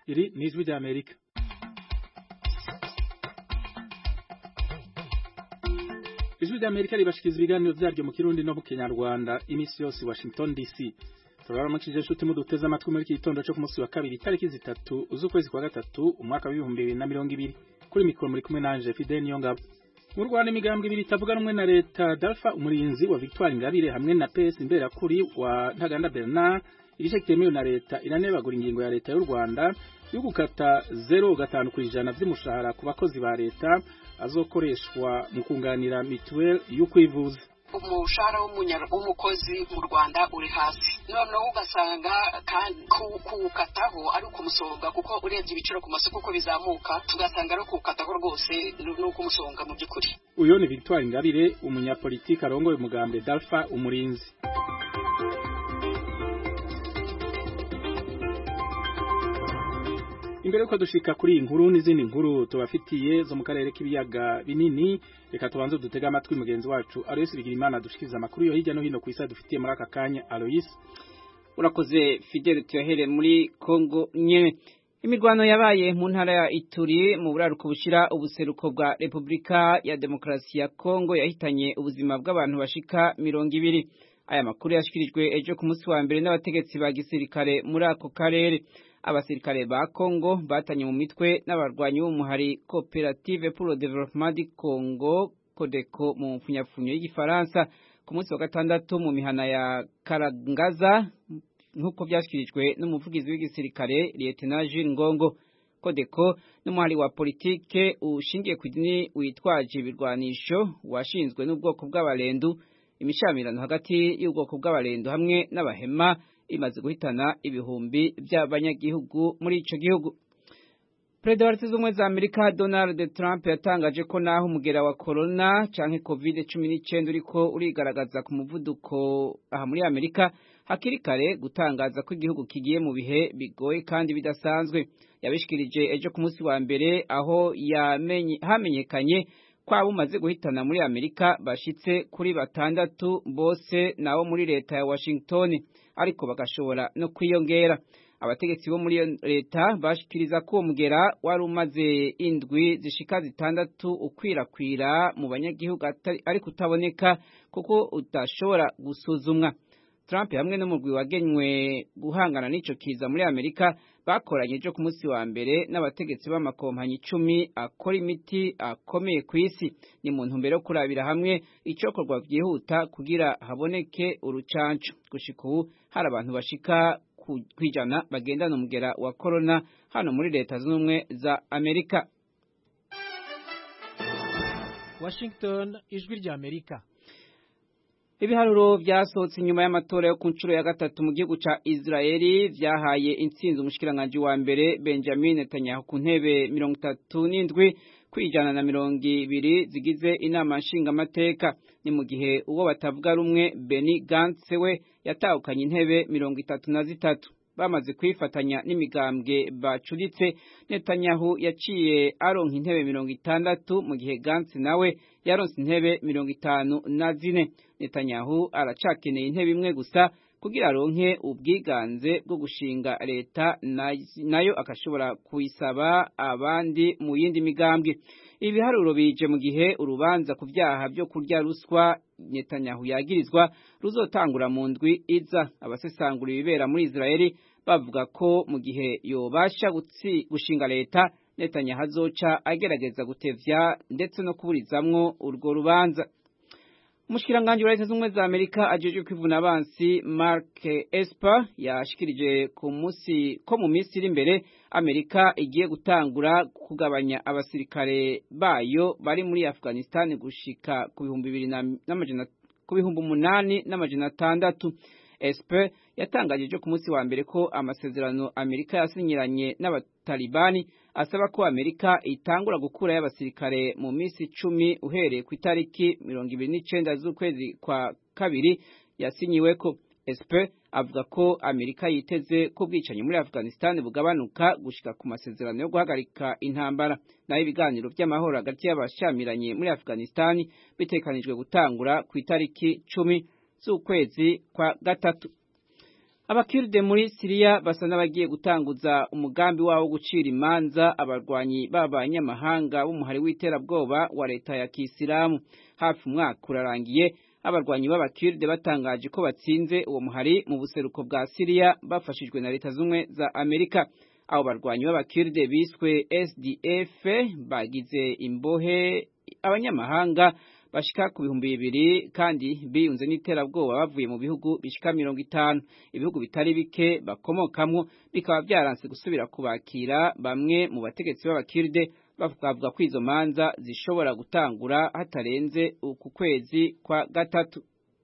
Iri ni Ijwi ry'Amerika. Ijwi ry'Amerika ribashikiriza ibiganiro vyaryo mu Kirundi no mu Kinyarwanda imisi yose i Washington DC. Turabaramukije nshuti muduteze amatwi muri iki gitondo cyo ku munsi wa kabiri itariki 3 z'ukwezi kwa gatatu umwaka wa 2020. Kuri mikoro muri kumwe nanje Fidel Niyongabo. Mu Rwanda imigambwe ibiri itavuga rumwe na leta Dalfa umurinzi wa Victoire Ingabire hamwe na PS Imbera kuri wa Ntaganda Bernard igice kitemewe na leta iranebagura ingingo ya leta y'u Rwanda yo gukata 0.5% vy'umushahara ku bakozi ba leta azokoreshwa mu kunganira mituelle yo kwivuza. Umushahara w'umukozi mu Rwanda uri hasi noneho ugasanga kandi kukataho ari kumusonga kuko urenze ibiciro ku masoko uko bizamuka tugasanga ari kukataho rwose no kumusonga mu by'ukuri. Uyo ni Victoire Ingabire umunyapolitiki arongoye umugambi Dalfa umurinzi. Imbere yuko dushika kuri inkuru n'izindi nkuru tubafitiye zo mu karere k'ibiyaga binini reka tubanze dutega amatwi mugenzi wacu Alois Bigirimana dushikiriza amakuru yo hirya no hino ku isi dufitiye muri aka kanya. Alois, urakoze Fidel. Tuyahere muri Kongo nyene. Imirwano yabaye mu ntara ya Ituri mu buraruko bushira ubuseruko bwa Republika ya Demokarasi ya Kongo yahitanye ubuzima bw'abantu bashika 200. Aya makuru yashikirijwe ejo ku munsi wa mbere n'abategetsi ba gisirikare muri ako karere. Abasirikare ba Congo batanye mu mitwe n'abarwanyi b'umuhari Coopérative pour le Développement du Congo Codeco mu mfunyafunyo y'Igifaransa ku munsi wa gatandatu mu mihana ya Karangaza nkuko byashyikirijwe n'umuvugizi w'igisirikare Lieutenant Jules Ngongo. Codeco n'umuhari wa politike ushingiye ku dini witwaje ibirwanisho washinzwe n'ubwoko bw'abalendu. Imishamirano hagati y'ubwoko bw'abalendu hamwe n'abahema imaze guhitana ibihumbi by'abanyagihugu muri ico gihugu. Perezida wa Leta Zunze Ubumwe za Amerika Donald Trump yatangaje ko naho umugera wa corona canke COVID-19 uriko urigaragaza ku muvuduko aha muri Amerika hakiri kare gutangaza ko igihugu kigiye mu bihe bigoye kandi bidasanzwe. Yabishikirije ejo ku munsi wa mbere aho hamenyekanye kwabo umaze guhitana muri Amerika bashitse kuri 6 bose nabo muri leta ya Washington, ariko bagashobora no kwiyongera. Abategetsi bo muri leta bashikiriza ko umugera wari umaze indwi zishika 6 ukwirakwira mu banyagihugu ariko utaboneka kuko utashobora gusuzumwa. Trump hamwe n'umugwi wagenywe guhangana n'ico kiza muri Amerika bakoranye ejo ku munsi wa mbere n'abategetsi b'amakompanyi 10 akora imiti akomeye ku isi. Ni mu ntumbero yo kurabira hamwe icokorwa byihuta kugira haboneke urucanco. Gushika ubu hari abantu bashika kwijana bagendana umugera wa corona hano muri Leta Zunze Ubumwe za Amerika. Washington, Ijwi ry'Amerika. Ibiharuro vyasohotse nyuma y'amatora yo ku ncuro ya gatatu mu gihugu ca Israeli vyahaye intsinzi umushikiranganje wa mbere Benjamin Netanyahu ku ntebe 37 kwijana na 20 zigize inama nshingamateka. Ni mu gihe uwo batavuga rumwe Benny Gantz we yatahukanye intebe 33. Bamaze kwifatanya n'imigambwe bacuritse, Netanyahu yaciye aronka intebe 60 mu gihe Gantz nawe yaronse intebe 54. Netanyahu aracakeneye intebe imwe gusa kugira aronke ubwiganze bwo gushinga leta nayo akashobora kuyisaba abandi mu yindi migambwe. Ibiharuro bije mu gihe urubanza ku vyaha byo kurya ruswa Netanyahu yagirizwa ruzotangura mu ndwi iza. Abasesangura ibibera muri Israeli bavuga ko mu gihe yobasha gushinga leta Netanyahu azoca agerageza gutevya ndetse no kuburizamwo urwo rubanza. Umushikiranganje wa Leta Zunze Ubumwe za Amerika ajeje kwivuna abansi Mark Esper yashikirije ku munsi ko mu minsi iri imbere Amerika igiye gutangura kugabanya abasirikare bayo bari muri Afghanistan gushika ku 8,600. Esper yatangaje ku munsi wa mbere ko amasezerano Amerika yasinyiranye n'abatalibani asaba ko Amerika itangura gukura y'abasirikare mu minsi 10 uhereye ku itariki 29 z'ukwezi kwa kabiri yasinyiweko. Esper avuga ko Amerika yiteze ko bwicanyi muri Afghanistan bugabanuka gushika ku masezerano yo guhagarika intambara. Naho ibiganiro by'amahoro hagati y'abashamiranye muri Afghanistan bitekanijwe gutangura ku itariki 10 z'ukwezi kwa gatatu. Abakurde muri Syria basa n'abagiye gutanguza umugambi wabo gucira imanza abarwanyi b'abanyamahanga b'umuhari w'iterabwoba wa leta ya Kisilamu. Hafi umwaka urarangiye abarwanyi b'abakurde batangaje ko batsinze uwo muhari mu buseruko bwa Syria bafashijwe na leta zumwe za Amerika. Abo barwanyi b'abakurde biswe SDF bagize imbohe abanyamahanga bashika ku 200 kandi biyunze n'iterabwoba bavuye mu bihugu bishika 50. Ibihugu bitari bike bakomokamwo bikaba byaranse gusubira kubakira bamwe mu bategetsi b'abakirde bavuga ko izo manza zishobora gutangura hatarenze uku kwezi kwa gatatu.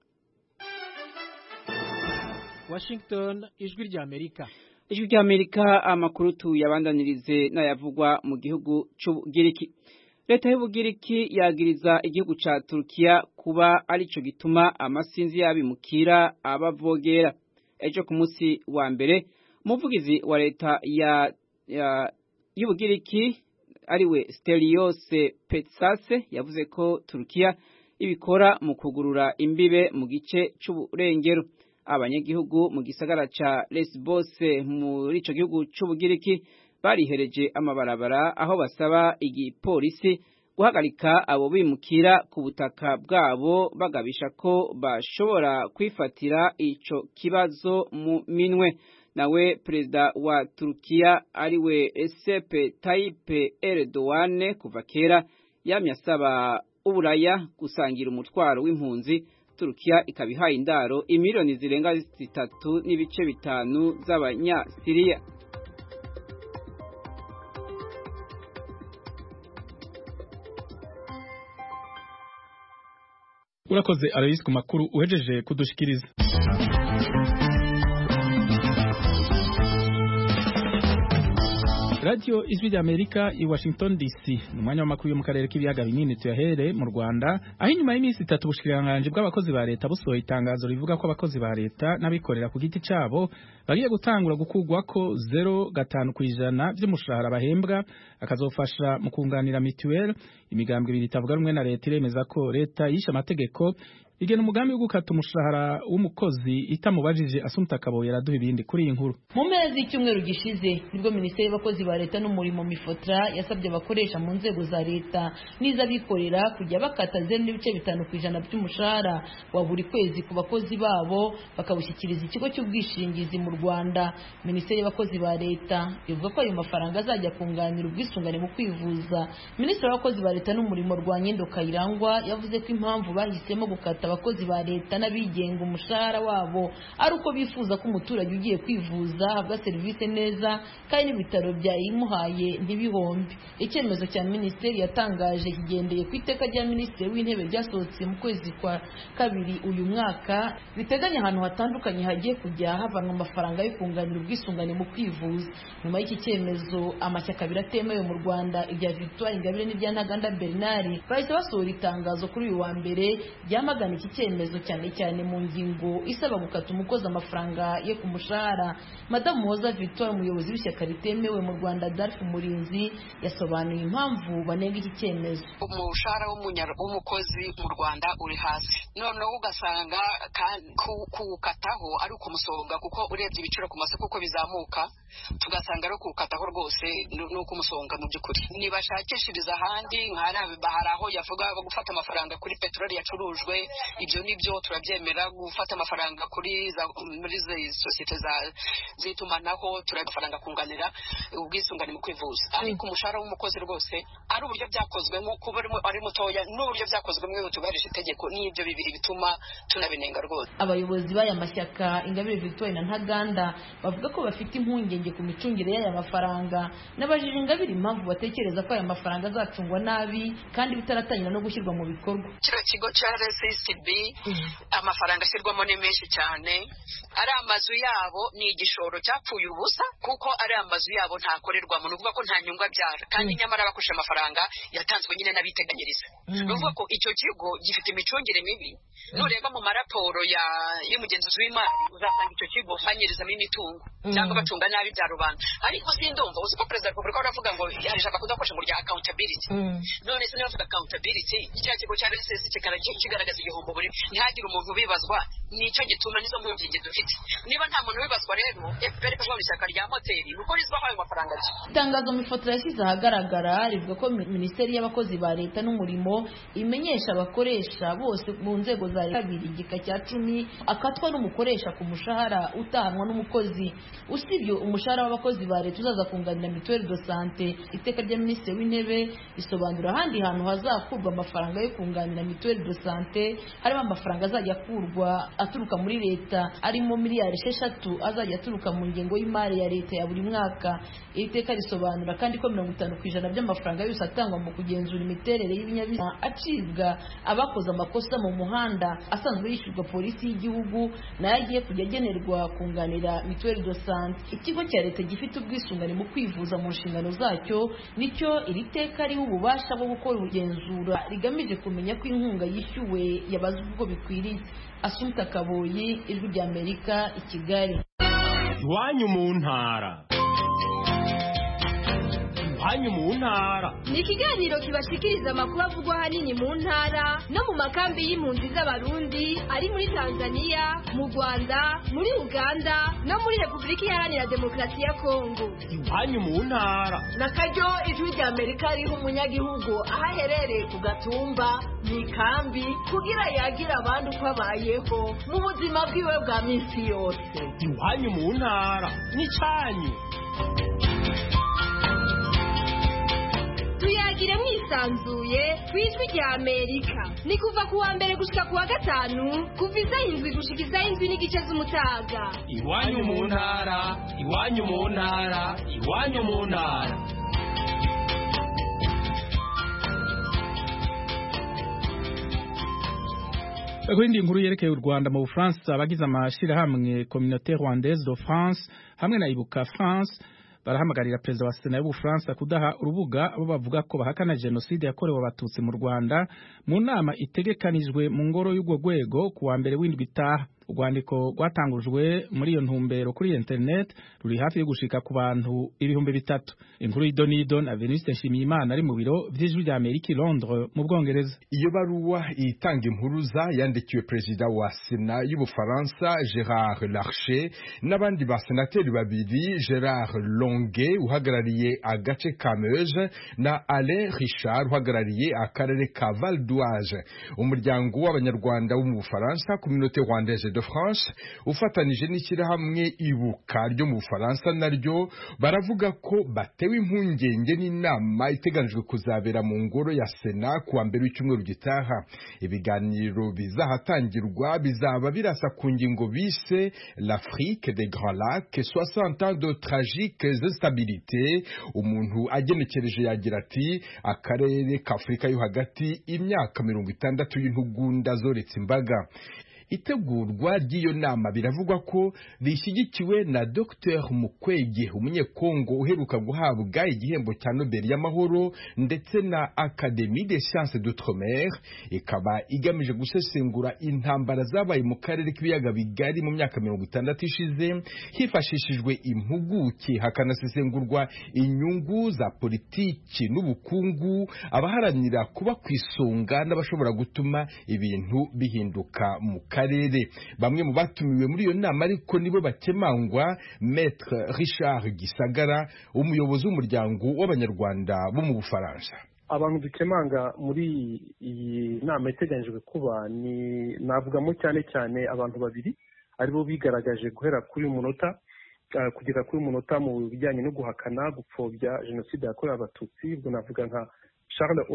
Washington, ijwi rya Amerika. Ijwi rya Amerika, amakuru tuyabandanirize n'ayavugwa mu gihugu c'Ubugiriki. Leta y'Ubugiriki yagiriza igihugu ca Turkiya kuba arico gituma amasinzi y'abimukira abavogera. Ejo ku munsi wa mbere umuvugizi wa leta y'Ubugiriki ariwe Stelios Petsase yavuze ko Turkiya ibikora mu kugurura imbibe mu gice c'uburengero. Abanyagihugu mu gisagara ca Lesbos muri ico gihugu c'Ubugiriki barihereje amabarabara aho basaba igipolisi guhagarika abo bimukira ku butaka bwabo bagabisha ko bashobora kwifatira ico kibazo mu minwe. Nawe perezida wa Turkiya ariwe Recep Tayyip Erdogan kuva kera yamye asaba Uburaya gusangira umutwaro w'impunzi. Turkiya ikabihaye indaro imiliyoni zirenga 3.5 z'abanya-Syria. Urakoze Alois ku makuru uhejeje kudushikiriza. Radio Ijwi rya Amerika i Washington DC numwanya w'amakuru yo mu karere k'ibiyaga binini tuyahere mu Rwanda aho inyuma y'imisi 3 bushikiranganje bw'abakozi ba leta busohoye itangazo rivuga ko abakozi ba leta n'abikorera ku giti cabo bagiye gutangura gukugwako 0.5% by'umushahara bahembwa akazofasha mu kunganira mituelle. Imigambwe ibiri itavuga rumwe na leta iremeza ko leta yishe amategeko igena umugambi wo gukata umushahara w'umukozi itamubajije. Asumta Kaboye yaraduha ibindi kuri iyi nkuru. Mu mezi y'icyumweru gishize nibwo Minisiteri y'Abakozi ba Leta n'Umurimo Mifotra yasabye abakoresha mu nzego za leta n'iz'abikorera kujya bakata 0.5% by'umushahara wa buri kwezi ku bakozi babo bakabushyikiriza ikigo cy'ubwishingizi mu Rwanda. Minisiteri y'Abakozi ba Leta ivuga ko ayo mafaranga azajya kunganira ubwisungane mu kwivuza. Minisitiri w'Abakozi ba Leta n'Umurimo Rwanyendo Kayirangwa yavuze ko impamvu bahisemo gukata abakozi ba leta n'abigenga umushahara wabo ari uko bifuza ko umuturage ugiye kwivuza ahabwa serivisi neza kandi n'ibitaro byayimuhaye ntibihombe. Icyemezo cya minisiteri yatangaje kigendeye ku iteka rya minisitiri w'intebe ryasohotse mu kwezi kwa kabiri uyu mwaka biteganya ahantu hatandukanye hagiye kujya havanwa amafaranga yo kunganira ubwisungane mu kwivuza. Nyuma y'iki cyemezo amashyaka abiri atemewe mu Rwanda irya Victoire Ingabire n'irya Ntaganda Bernard bahise basohora itangazo kuri uyu wa mbere ryamagana iki cyemezo cyane mu ngingo isaba gukata umukozi amafaranga yo ku mushahara. Madamu Muhoza Victoire umuyobozi w'ishyaka ritemewe mu Rwanda Darf Murinzi yasobanuye impamvu banenga iki cyemezo. Umushahara w'umukozi mu Rwanda uri hasi, noneho ugasanga kuwukataho ari ukumusonga kuko urebye ibiciro ku masoko uko bizamuka tugasanga ari kuwukataho rwose nuko umusonga mu by'ukuri. Nibashakishiriza ahandi hari aho yavuga gufata amafaranga kuri peteroli yacurujwe, ibyo nibyo turabyemera. Gufata amafaranga muri sosiyete z'itumanaho turafaranga kunganira ubwisungane mu kwivuza, ariko umushahara w'umukozi rwose ari uburyo byakozwemo kuba ari mutoya n'uburyo byakozwemo tubarisha itegeko n'ibyo bibiri bituma tunabinenga rwose. Abayobozi b'aya mashyaka Ingabire Victoire na Ntaganda bavuga ko bafite impungenge ku micungire y'aya mafaranga. N'abajije Ingabire impamvu batekereza ko aya mafaranga azacungwa nabi kandi bitaratangira no gushyirwa mu bikorwa. Kino kigo cya RSSB amafaranga ashyirwamo ni menshi cyane. Ari amazu yabo ni igishoro cyapfuye ubusa kuko ari amazu yabo ntakorerwamo, nuvuga ko nta nyungu abyara kandi nyamara bakusha amafaranga yatanzwe nyine n'abiteganyiriza. Nuvuga ko icyo kigo gifite imicungire mibi. Nureba mu maraporo y'umugenzuzi w'imari uzasanga icyo kigo banyirizamo imitungo cyangwa bacunga nabi bya rubanda. Ariko sindumva uzi ko Perezida wa Repubulika aravuga ngo yarishaka kudakoresha mu rya accountability. None se niba accountability icya kigo cya RSS kigaragaza igihombo buri ntihagire umuntu ubibazwa nicyo gituma nizo mpungenge dufite. Niba nta muntu wibazwa rero FPR kuva mu ishyaka rya moteri nuko rizwaho ayo mafaranga cyo. Itangazo Mifotra yashyize ahagaragara rivuga ko Minisiteri y'Abakozi ba Leta n'Umurimo imenyesha abakoresha bose mu nzego za leta kabiri igika cya 10 akatwa n'umukoresha ku mushahara utahanwa n'umukozi. Usibye umushahara w'abakozi ba leta uzaza kunganira mituelle de santé, iteka rya Minisitiri w'Intebe risobanura ahandi hantu hazakurwa amafaranga yo kunganira mituelle de santé, harimo amafaranga azajya akurwa aturuka muri leta arimo miliyari 6 azajya aturuka mu ngengo y'imari ya leta ya buri mwaka. Iteka risobanura kandi ko 50% by'amafaranga yose atangwa mu kugenzura imiterere y'ibinyabiziga acibwa abakoze amakosa mu muhanda asanzwe yishyurwa polisi y'igihugu nayo agiye kujya agenerwa kunganira mituelle de santé. Ikigo cya leta gifite ubwisungane mu kwivuza mu nshingano zacyo nicyo iri teka riha ububasha bwo gukora ubugenzura rigamije kumenya ko inkunga yishyuwe yabazwe uko bikwiriye. Asumta Kaboyi, Ijwi ry'Amerika, i Kigali. Iwanyu mu ntara. Iwanyu mu ntara ni ikiganiro kibashikiriza amakuru avugwa ahanini mu ntara no mu makambi y'impunzi z'abarundi ari muri Tanzania, mu Rwanda, muri Uganda no muri Repubulika Iharanira Demokarasi ya Kongo. Iwanyu mu ntara nakaryo Ijwi ry'Amerika riha umunyagihugu aho aherereye ku gatumba mu ikambi kugira yagira abandi uko abayeho mu buzima bwiwe bwa minsi yose. Iwanyu mu ntara ni cyanyu. Tuyagire mwisanzuye ku Ijwi ry'Amerika. Ni kuva ku wa mbere gushika ku wa gatanu kuva isaha 7 gushika isaha 7:30 z'umutaga. Iwanyu mu ntara, iwanyu mu ntara, iwanyu mu ntara. Kuri inkuru yerekeye u Rwanda mu Bufaransa, abagize amashirahamwe Communauté Rwandaise de France hamwe na Ibuka France barahamagarira perezida wa Sena y'Ubufaransa kudaha urubuga abo bavuga ko bahakana genocide yakorewe abatutsi mu Rwanda mu nama itegekanijwe mu ngoro y'ubwo rwego ku wa mbere w'indwi itaha. Urwandiko rwatangujwe muri iyo ntumbero kuri internet ruri hafi yo gushika ku bantu 300,000. Inkuru y'Idonido na Veniste Nshimiyimana ari mu biro vy'Ijwi ry'Amerika i Londres mu Bwongereza. Iyo baruwa itanga impuruza yandikiwe perezida wa Sena y'Ubufaransa Gérard Larcher n'abandi basenateri babiri, Gérard Longuet uhagarariye agace ka Meuse na Alain Richard uhagarariye akarere ka Val d'Oise. Umuryango w'Abanyarwanda bo mu Bufaransa, Communauté Rwandaise de France, ufatanije n'ishyirahamwe Ibuka ryo mu Bufaransa, naryo baravuga ko batewe impungenge n'inama iteganijwe kuzabera mu ngoro ya Sena ku wa mbere w'icyumweru gitaha. Ibiganiro bizahatangirwa bizaba birasa ku ngingo bise l'Afrique des Grands Lacs, 60 ans de tragiques instabilités. Umuntu agenekereje yagira ati akarere ka Afurika yo hagati, imyaka 60 y'intugunda zoretse imbaga. Itegurwa ry'iyo nama biravugwa ko rishyigikiwe na Dr Mukwege, umunyekongo uheruka guhabwa igihembo cya Nobel y'amahoro, ndetse na Académie des Sciences d'Outre-mer. Ikaba igamije gusesengura intambara zabaye mu karere k'ibiyaga bigari mu myaka 60 ishize, hifashishijwe impuguke, hakanasesengurwa inyungu za politiki n'ubukungu, abaharanira kuba kwisonga n'abashobora gutuma ibintu bihinduka mu karere. Bamwe mu batumiwe muri iyo nama ariko nibo bakemangwa Maître Richard Gisagara, umuyobozi w'umuryango w'Abanyarwanda bo mu Bufaransa. Abantu dukemanga muri iyi nama iteganyijwe kuba ni navugamo cyane abantu babiri aribo bigaragaje guhera kuri umunota kugera kuri umunota mu bijyanye no guhakana gupfobya jenoside yakorewe abatutsi. Ubwo navuga nka Charles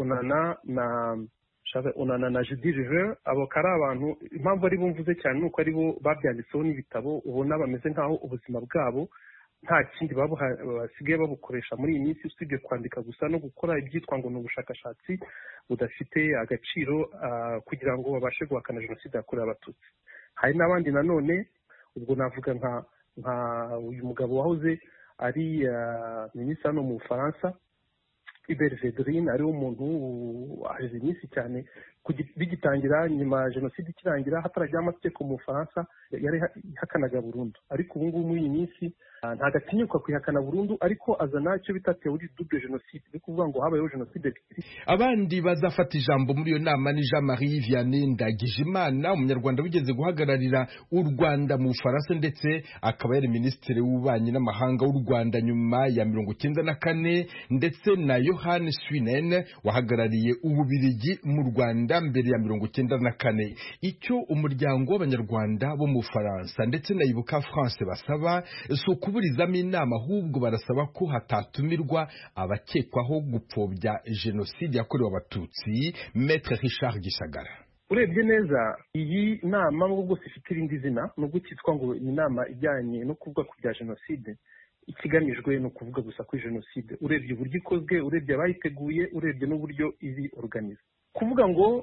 Onana na Judy River. Abo kari abantu impamvu ari bumvuze cyane nuko ari bo babyanditseho n'ibitabo, ubona bameze nkaho ubuzima bwabo nta kindi basigaye babukoresha muri iyi minsi usibye kwandika gusa no gukora ibyitwa ngo ni ubushakashatsi budafite agaciro kugira ngo babashe guhakana jenoside yakorewe abatutsi. Hari n'abandi nanone, ubwo navuga nka uyu mugabo wahoze ari minisitiri hano mu Bufaransa, Hubert Védrine, ari umuntu aheze iminsi cyane bigitangira nyuma jenoside ikirangira hatarajyaho amategeko mu Bufaransa yari ihakanaga burundu, ariko ubu ngubu muri iyi minsi ntabwo atinyuka kwihakana burundu, ariko azana icyo bita teori double jenoside, ni kuvuga ngo habayeho jenoside. Abandi bazafata ijambo muri iyo nama ni Jean Marie Vianney Ndagijimana, umunyarwanda wigeze guhagararira u Rwanda mu Bufaransa ndetse akaba yari minisitiri w'ububanyi n'amahanga w'u Rwanda nyuma ya 1994, ndetse na Johannes Swinen wahagarariye Ububiligi mu Rwanda mbere ya 1994. Icyo umuryango w'abanyarwanda bo mu Bufaransa ndetse na Ibuka France basaba si ukuburizamo inama, ahubwo barasaba ko hatatumirwa abakekwaho gupfobya jenoside yakorewe abatutsi. Maître Richard Gisagara: urebye neza iyi nama nubwo bwose ifite irindi zina, nubwo cyitwa ngo ni inama ijyanye no kuvuga ku bya jenoside, ikigamijwe ni ukuvuga gusa kuri jenoside. Urebye uburyo ikozwe, urebye abayiteguye, urebye n'uburyo iri organize, kuvuga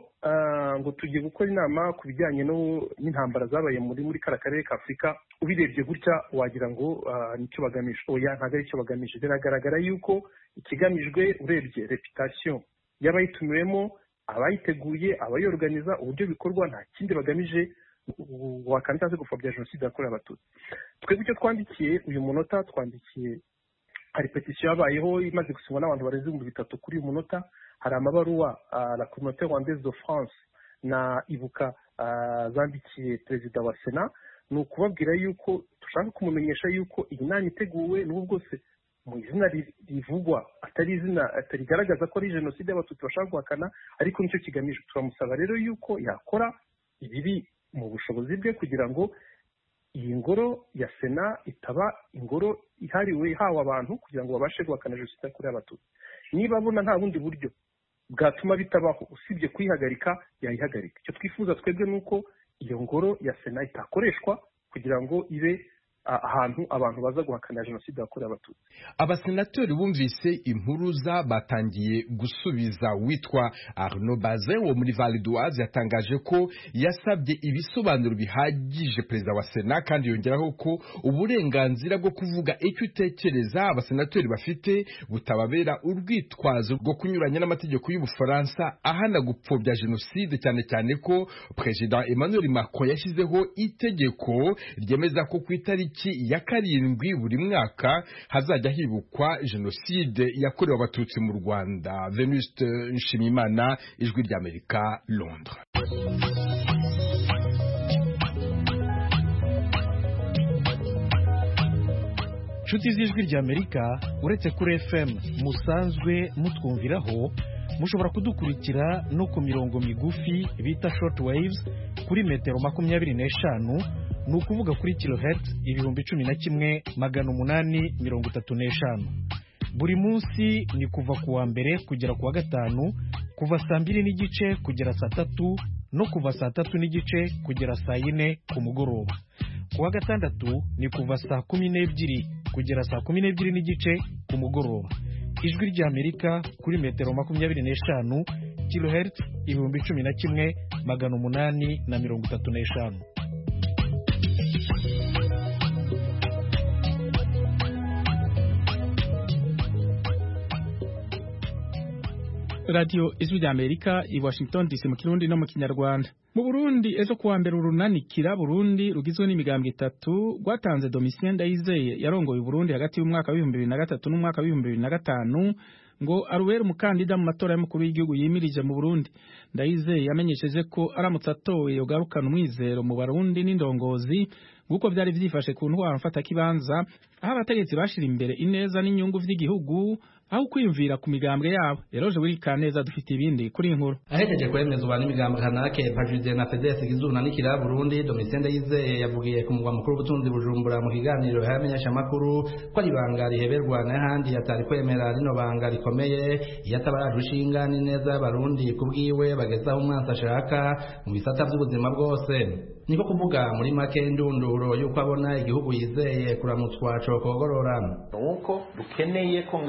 ngo tugiye gukora inama ku bijyanye n'intambara zabaye muri kara karere ka Afurika, ubirebye gutya wagira ngo nicyo bagamije. Oya, ntabwo ari cyo bagamije. Biragaragara yuko ikigamijwe, urebye reputation y'abayitumiwemo, abayiteguye, abayorganiza, uburyo bikorwa, nta kindi bagamije wakandika se gupfobya jenoside yakorewe abatutsi. Twebwe icyo twandikiye uyu munota, twandikiye hari petisiyo yabayeho imaze gusinywa n'abantu barenze 3,000 kuri uyu munota. Hari amabaruwa la communauté rwandaise de France na Ibuka zandikiye perezida wa Sena, ni ukubabwira yuko dushaka kumumenyesha yuko iyi nama iteguwe n'ubwo bwose mu izina rivugwa atari izina atarigaragaza ko ari jenoside y'abatutsi bashaka guhakana, ariko nicyo kigamije. Turamusaba rero yuko yakora ibiri mu bushobozi bwe kugira ngo iyi ngoro ya Sena itaba ingoro ihariwe hawa abantu kugira ngo babashe guhakana jenoside yakorewe abatutsi. Niba abona nta bundi buryo bwatuma bitabaho usibye kuyihagarika, yayihagarika. Icyo twifuza twebwe nuko iyo ngoro ya Sena itakoreshwa kugira ngo ibe ahantu abantu baza guhakana jenoside yakorewe abatutsi. Abasenatori bumvise impuruza batangiye gusubiza. Witwa Arnaud Bazin wo muri Val d'Oise yatangaje ko yasabye ibisobanuro bihagije perezida wa Sena, kandi yongeraho ko uburenganzira bwo kuvuga icyo utekereza abasenatori bafite butababera urwitwazo rwo kunyuranya n'amategeko y'Ubufaransa ahana gupfobya jenoside, cyane cyane ko Perezida Emmanuel Macron yashyizeho itegeko ryemeza ko ku itariki ya 7 buri mwaka hazajya hibukwa jenoside yakorewe abatutsi mu Rwanda. Venuste Nshimiyimana, Ijwi ry'Amerika, Londres. Nshuti z'Ijwi ry'Amerika, uretse kuri FM musanzwe mutwumviraho, mushobora kudukurikira no ku mirongo migufi bita short waves kuri metero 25, ni ukuvuga kuri kilohertz 11,835. Buri munsi ni kuva ku wa mbere kugera ku wa gatanu, kuva saa 2:30 kugera saa 3, no kuva saa 3:30 kugera saa 4 ku mugoroba. Ku wa gatandatu ni kuva saa 12 kugera saa 12:30 ku mugoroba. Ijwi ry'Amerika kuri metero 25, kilohertz 11,835. Radio Ijwi ry'Amerika i Washington DC mu Kirundi no mu Kinyarwanda. Mu Burundi ejo kuwa mbere urunanikira Burundi rugizwe n'imigambwe 3 rwatanze Domitien Ndayizeye yarongoye Burundi hagati y'umwaka wa 2003 n'umwaka wa 2005 ngo arubera umukandida mu matora y'umukuru w'igihugu yimirije mu Burundi. Ndayizeye yamenyesheje ko aramutse atowe yogarukana umwizero mu Barundi n'indongozi nguko byari vyifashe ku ntwaro mfata kibanza aho abategetsi bashira imbere ineza n'inyungu vy'igihugu aho kwiyumvira ku migambwe yabo. Eroje buri kaneza dufite ibindi kuri inkuru. Ahejeje kwemezwa n'imigambwe kanake Pajude na FDS gizuna nikira Burundi, Domitien Ndayizeye yavugiye ku mugwa mukuru w'ubutunzi Bujumbura mu kiganiro yamenyesha makuru ko ari banga riheberwa n'ahandi yatari kwemera rino banga rikomeye yatabara rushinga n'ineza y'abarundi kubwiwe bagezaho umwansi ashaka mu bisata by'ubuzima bwose. Niko kuvuga muri make ndunduro yuko abona igihugu yizeye kuramutswa cokogorora nuko dukeneye ko ngaha mu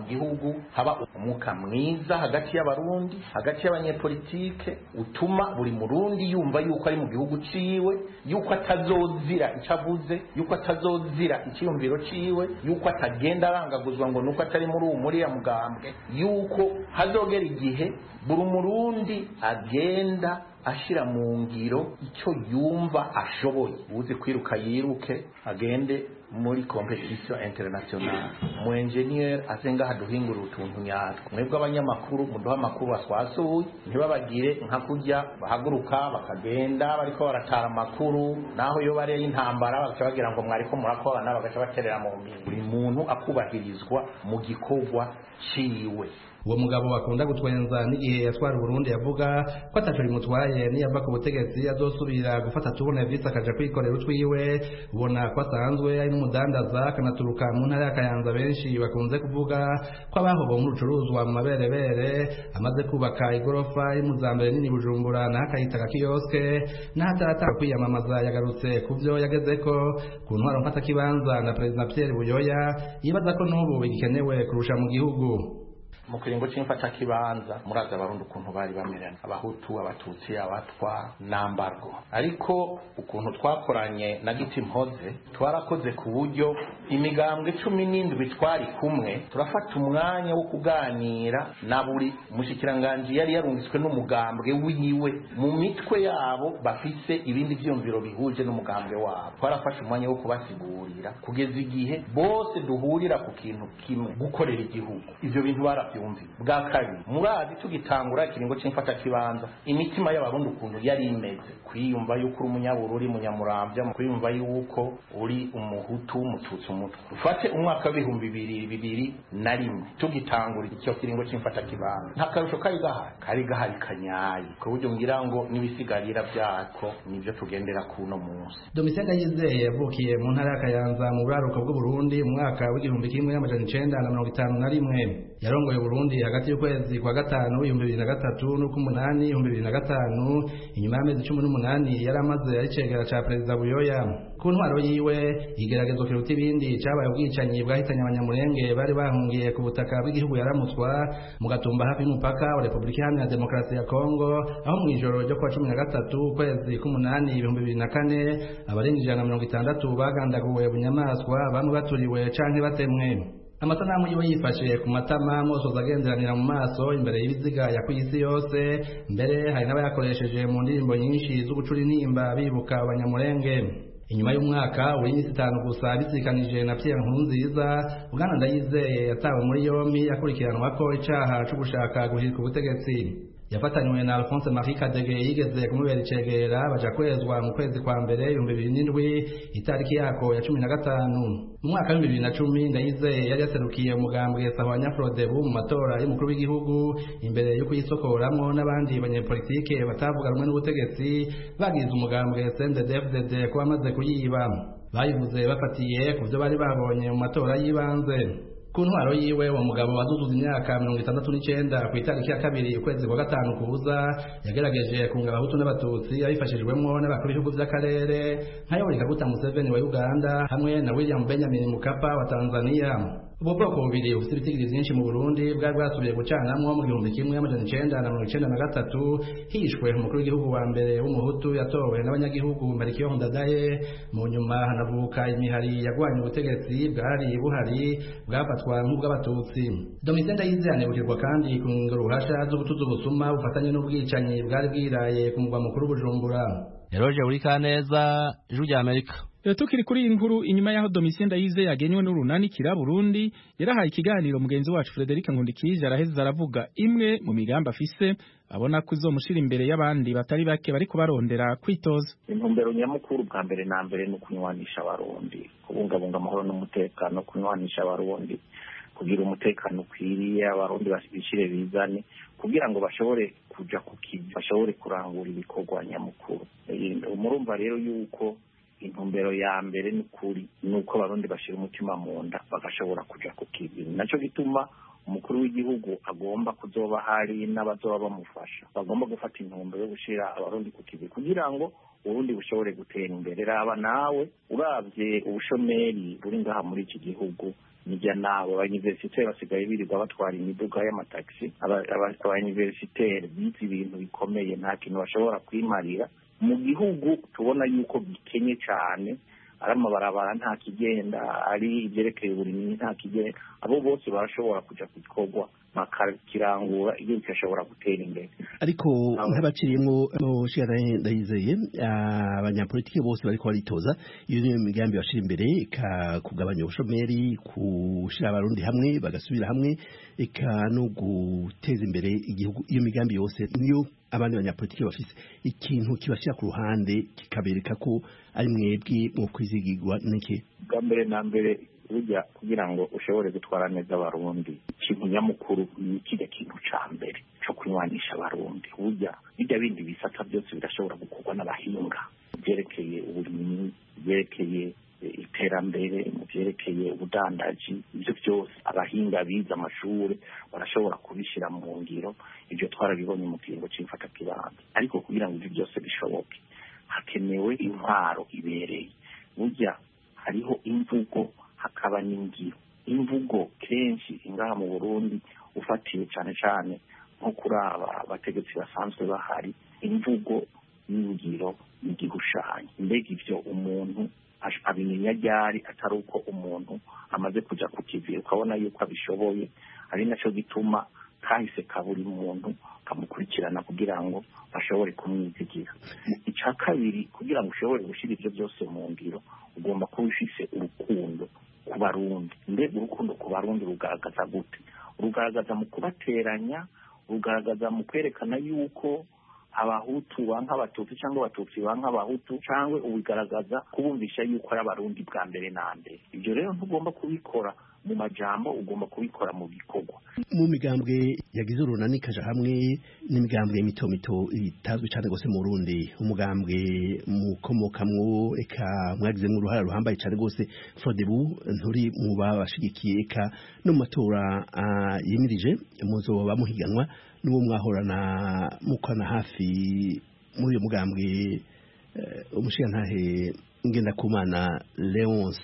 gihugu haba umuka mwiza hagati y'abarundi, hagati y'abanyepolitike, utuma buri murundi yumva yuko ari mu gihugu ciwe, yuko atazozira icyo avuze, yuko atazozira icyiyumviro ciwe, yuko atagenda arangaguzwa ngo nuko atari muri uwo muriya mugambwe, yuko hazogera igihe buri murundi agenda ashira mu ngiro icyo yumva ashoboye. Uzi kwiruka yiruke agende muri competition international, mu engineer azenga haduhingura utuntu nyatwo. Mwebwe abanyamakuru muduha amakuru baswasuye, ntibabagire nka kujya bahaguruka bakagenda bariko baratara amakuru, naho yo bareye intambara bagaca bagira ngo mwariko murakorana bagaca baterera mu mbingo. Buri muntu akubahirizwa mu gikorwa ciwe. uwo mugabo akunda gutwenza n'igihe yatwara Burundi yavuga ko ataco rimutwaye niyava ku butegetsi azosubira gufata tubona visa akaja kwikorera utwiwe. Ubona ko asanzwe ari n'umudandaza akanaturuka mu ntara ya Kayanza. Benshi bakunze kuvuga ko abahobo mu rucuruzwa mu maberebere amaze kubaka igorofa y'umuzambere nini Bujumbura na akayita kioske n'ahatata kwiyamamaza yagarutse kuvyo yagezeko ku ntwaro mfata kibanza na President Pierre Buyoya yibaza ko n'ubu bigikenewe kurusha mu gihugu. Mu kiringo c'imfata kibanza muraza abarundi ukuntu bari bamerana, abahutu abatutsi abatwa nambargo, ariko ukuntu twakoranye na Giti Mpoze twarakoze ku buryo imigambwe 17 twari kumwe turafata umwanya wo kuganira na buri mushikiranganje yari yarungitswe n'umugambwe wiwe mu mitwe yabo bafise ibindi vyumviro bihuje n'umugambwe wabo. Twarafashe umwanya wo kubasigurira kugeza igihe bose duhurira ku kintu kimwe, gukorera igihugu. Ivyo bintu bara bwa kabiri murazi tugitangura ikiringo c'imfata kibanza imitima y'abarundi ukuntu yari imeze, kwiyumva yuko uri umunyabururi munyamuramvya, kwiyumva yuko uri umuhutu umututsi umutwe. Ufate umwaka w'ibihumbi 2021 tugitangura icyo kiringo c'imfata kibanza nta karusho kari gahari kanyaye, ku buryo ngira ngo nibisigarira byako nivyo tugendera kuno munsi. Domitien Yizeye yavukiye mu ntara ya Kayanza mu buraruko bw'u Burundi mu mwaka w'1951 yarongoye Burundi hagati y'ukwezi kwa gatanu 2003 n'ukumunani 2005. Inyuma y'amezi 18 yaramaze yaricegera ca President Buyoya. Ku ntwaro yiwe igeragezo kiruta ibindi cabaye ubwicanyi bwahitanye abanyamurenge bari bahungiye ku butaka bw'igihugu yaramutswa mu Gatumba hafi y'umupaka wa Republika Iharanira Demokarasi ya Kongo, aho mu ijoro ryo kwa 13 ukwezi k'umunani 2004 abarenga 160 bagandaguwe bunyamaswa bamwe baturiwe canke batemwe. Amasanamu yiwe yifashe ku matama mosoza agenderanira mu maso imbere y'ibiziga ya kw'isi yose. Mbere hari n'abayakoresheje mu ndirimbo nyinshi z'ugucura intimba bibuka abanyamurenge. Inyuma y'umwaka w'imisi 5 gusa bisikanije na Pierre Nkurunziza, Bwana Ndayizeye yatawe muri yombi akurikiranwa ko icaha cyo gushaka guhirika ubutegetsi. Yafatanywe na Alphonse Marie Kadege yigeze kumubera icegera baja kwezwa mu kwezi kwa mbere 2007 itariki yako ya 15. Mu mwaka wa 2010 Ndayizeye yari yaserukiye umugambwe Sahwanya Frodebu mu matora y'umukuru w'igihugu imbere yo kuyisokoramo n'abandi banyepolitike batavuga rumwe n'ubutegetsi bagize umugambwe CNDD-FDD ko bamaze kuyiba. Bayivuze bafatiye ku byo bari babonye mu matora y'ibanze. Ku ntwaro yiwe uwo mugabo wazuzuza imyaka 69 ku itariki ya 2 ukwezi kwa gatanu kuza yagerageje kunga abahutu n'abatutsi abifashijwemo n'abakuru b'ibihugu by'akarere nka Yoweri Kaguta Museveni wa Uganda hamwe na William Benjamin Mkapa wa Tanzania. Ubu bwoko bubiri bufite ibitigiri byinshi mu Burundi bwari bwasubiye gucanamwo mu 1993 hishwe umukuru w'igihugu wa mbere w'umuhutu yatowe n'abanyagihugu Melchior Ndadaye. Mu nyuma hanavuka imihari yagwanye ubutegetsi bwari buhari bwafatwa nk'ubw'abatutsi. Domitien Ndayizeye anibukirwa kandi ku nguruhasha z'ubutuzi busuma bufatanye n'ubwicanyi bwari bwiraye ku mugwa mukuru Bujumbura. Eroje Urikaneza, Ijwi rya Amerika. Tukiri kuri iyi nkuru, inyuma yaho Domitien Ndayizeye yagenywe n'urunani kira Burundi yarahaye ikiganiro mugenzi wacu Frederic Nkundikije araheza aravuga imwe mu migambi afise abona ko izomushira imbere y'abandi batari bake bariko barondera kwitoza. Intumbero nyamukuru bwa mbere na mbere no kunywanisha abarundi, kubungabunga amahoro n'umutekano, kunywanisha abarundi, kugira umutekano ukwiriye, abarundi bashigikire bizane kugira ngo bashobore kuja kukiza, bashobore kurangura ibikorwa nyamukuru. Murumva rero yuko intumbero ya mbere n'ukuri nuko abarundi bashira umutima mu nda bagashobora kuja kukiza. Naco gituma umukuru w'igihugu agomba kuzoba hari n'abazoba bamufasha, bagomba gufata intumbero yo gushira abarundi kukiza kugira ngo urundi bushobore gutera imbere. Raba nawe uravye ubushomeri buri ngaha muri iki gihugu nijya nabo abanyuniversiteri basigaye birirwa batwara imiduga y'amataxi abanyuniversiteri bize ibintu bikomeye nta kintu bashobora kwimarira mu gihugu tubona yuko gikenye cyane ari amabarabara nta kigenda ari ibyerekeye uburimyi nta kigenda abo bose barashobora kuja ku gikorwa bakakirangura igihugu kigashobora gutera imbere ariko nk'abaciriyemo ndayizeye abanyapolitiki bose bariko baritoza iyo niyo migambi bashira imbere kugabanya ubushomeri kushira abarundi hamwe bagasubira hamwe eka no guteza imbere igihugu iyo migambi yose niyo abandi banyapolitiki bafise ikintu kibashira ku ruhande kikabereka ko ari mwebwe mu kwizigirwa n'iki bwa mbere na mbere burya kugira ngo ushobore gutwara neza abarundi ikintu nyamukuru ni kijya kintu ca mbere co kunywanisha abarundi burya bijya bindi bisata byose birashobora gukorwa n'abahinga byerekeye uburimyi byerekeye iterambere mu byerekeye ubudandaji ibyo byose abahinga bize amashuri barashobora kubishyira mu ngiro ibyo twarabibonye mu kiringo cy'imfatakibanza ariko kugira ngo ibyo byose bishoboke hakenewe intwaro ibereye burya hariho imvugo hakaba n'ingiro imvugo kenshi ingaha mu Burundi ufatiye cyane cyane nko kuri aba bategetsi basanzwe bahari imvugo n'ingiro n'igishushanyo mbega ibyo umuntu abimenya ryari atari uko umuntu amaze kuja ku kivi ukabona yuko abishoboye ari naco gituma kahise ka buri muntu kamukurikirana kugira ngo bashobore kumwizigira icya kabiri kugira ngo ushobore gushyira ibyo byose mu ngiro ugomba kuba ufise urukundo ku barundi mbega urukundo ku barundi rugaragaza gute rugaragaza mu kubateranya rugaragaza mu kwerekana yuko abahutu banka abatutsi cyangwa abatutsi banka abahutu cyangwa ubigaragaza kubumvisha yuko ari abarundi bwa mbere na mbere ibyo rero ntugomba kubikora mu majambo ugomba kubikora mu bikorwa mu migambwe yagize urunani kaja hamwe n'imigambwe mito mito itazwi cyane gose mu Burundi umugambwe mukomokamwo eka mwagizemo uruhara ruhambaye cyane gose Frodebu nturi mu babashigikiye eka no mu matora yimirije muzoba muhiganwa n'uwo mwahorana mukana hafi muri uyo mugambwe umushiyantahe Ngendakumana Leonce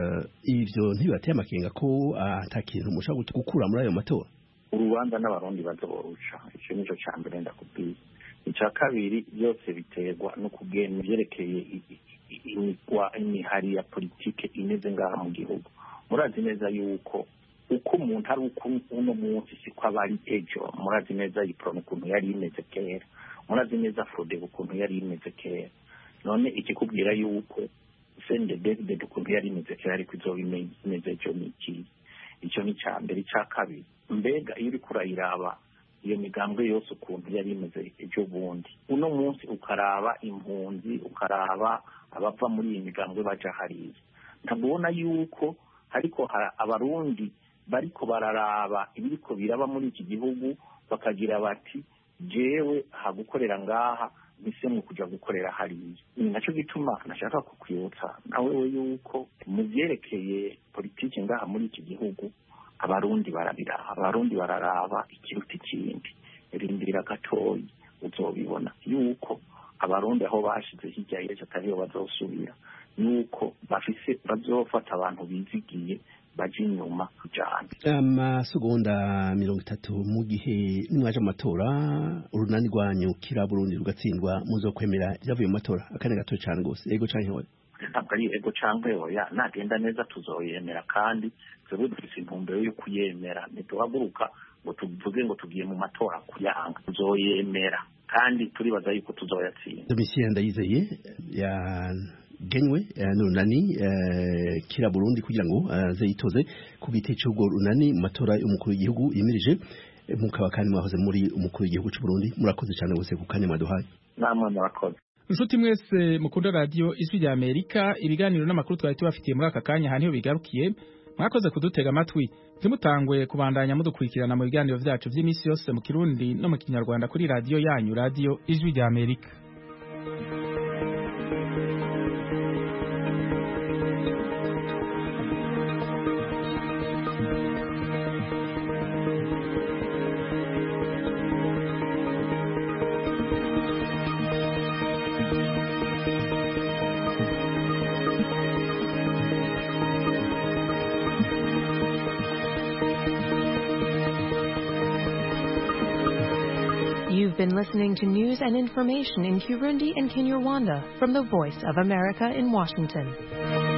ivyo ntibateye amakenga ko atakintu mushaka gukura muri ayo matora urubanza n'abarundi bazoruca icyo nico ca mbere ndakubwiye icya kabiri byose biterwa no kugena byerekeye imihari ya politike imeze ngaha mu gihugu murazi neza yuko uko umuntu ari uno munsi siko abari ejo murazi neza yiprona ukuntu yari imeze kera murazi neza Frodebu ukuntu yari imeze kera none ikikubwira yuko sende David ukuntu yari imeze kera ariko izoba imeze ejo n'iki icyo ni cya mbere icya kabiri mbega iyo uri kurayiraba iyo migambwe yose ukuntu yari imeze ejo bundi uno munsi ukaraba impunzi ukaraba abava muri iyi migambwe baja hariya ntabona yuko ariko abarundi bariko bararaba ibiriko biraba muri iki gihugu bakagira bati jewe hagukorera ngaha bisemu kuja gukorera hariya ni naco gituma nashaka kukwibutsa nawe we yuko mu byerekeye politiki ngaha muri iki gihugu abarundi bararaba ikiruta ikindi rindira gatoyi uzobibona yuko abarundi aho bashize hirya y'ejo atariyo bazosubira nuko bazofata abantu bizigiye baje inyuma kujana amasegonda 30 mu gihe nimwaje amatora urunani rwanyu kira Burundi rugatsindwa muzokwemera byavuye mu matora akane gato cyane gose ego canke hoya ntabwo ari ego canke hoya nagenda neza tuzoyemera kandi twebwe dufise intumbero yo kuyemera ntituhaguruka ngo tuvuge ngo tugiye mu matora kuyanga tuzoyemera kandi turibaza yuko tuzoyatsinda Domitien Ndayizeye ya genywe n'urunani kira Burundi kugira ngo azeyitoze ku giti cy'ubwo runani mu matora y'umukuru w'igihugu yimirije mukaba kandi mwahoze muri umukuru w'igihugu cy'u Burundi murakoze cyane gose ku kanya maduhaye namwe murakoze inshuti mwese mukunda radio Ijwi rya Amerika ibiganiro n'amakuru twari tubafitiye muri aka kanya haniho bigarukiye mwakoze kudutega amatwi ntimutangwe kubandanya mudukurikirana mu biganiro vyacu vy'imisi yose mu Kirundi no mu Kinyarwanda kuri radio yanyu radio Ijwi rya Amerika. been listening to news and information in Kirundi and Kinyarwanda from the Voice of America in Washington.